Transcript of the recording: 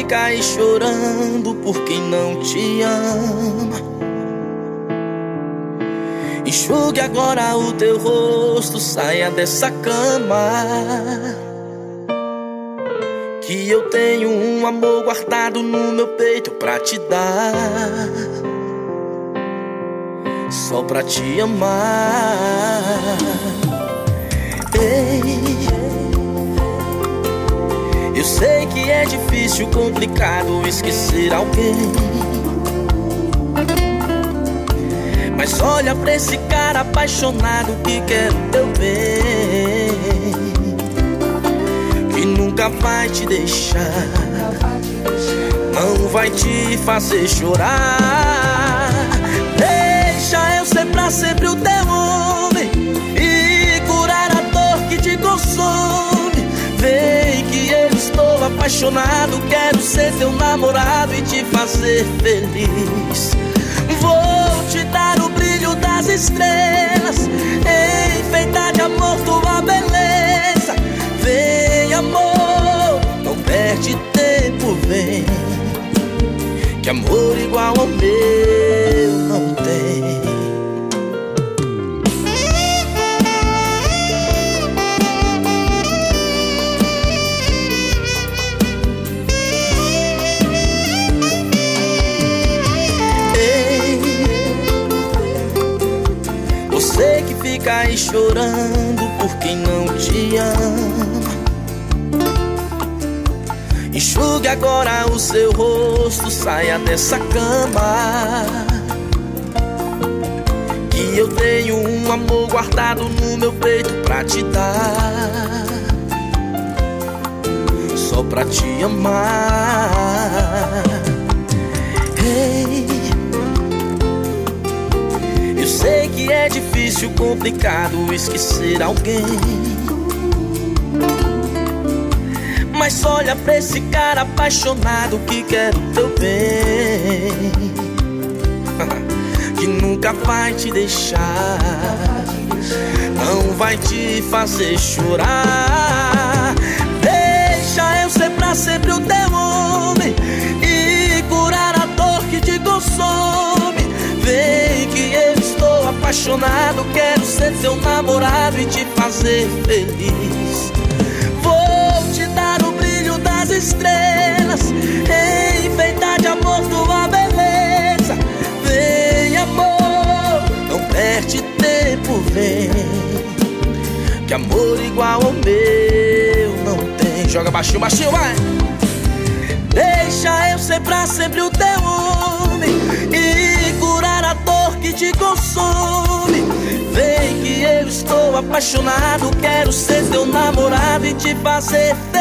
fica aí chorando por quem não te ama. Enxugue agora o teu rosto, saia dessa cama, que eu tenho um amor guardado no meu peito pra te dar, só pra te amar. Ei, eu sei que é difícil, complicado esquecer alguém, mas olha pra esse cara apaixonado que quer o teu bem, que nunca vai te deixar, não vai te fazer chorar. Deixa eu ser pra sempre o teu homem e curar a dor que te consome. Vem que eu estou apaixonado, quero ser teu namorado e te fazer feliz. Vou te dar o brilho das estrelas, enfeitar de amor tua beleza. Vem amor, não perde tempo, vem, que amor igual ao meu não tem. Você que fica aí chorando por quem não te ama, enxugue agora o seu rosto, saia dessa cama, que eu tenho um amor guardado no meu peito pra te dar, só pra te amar. Hey, eu sei que é difícil, complicado esquecer alguém, mas olha pra esse cara apaixonado que quer o teu bem, que nunca vai te deixar, não vai te fazer chorar. Deixa eu ser pra sempre o teu homem e curar a dor que te consome. Vem que eu estou apaixonado, quero ser teu namorado e te fazer feliz. Vou te dar o brilho das estrelas, enfeitar de amor tua beleza. Vem amor, não perde tempo, vem, que amor igual ao meu não tem. Joga baixinho, baixinho, vai! Deixa eu ser pra sempre o teu homem e curar a dor que te consome. Vem que eu estou apaixonado, quero ser teu namorado e te fazer feliz.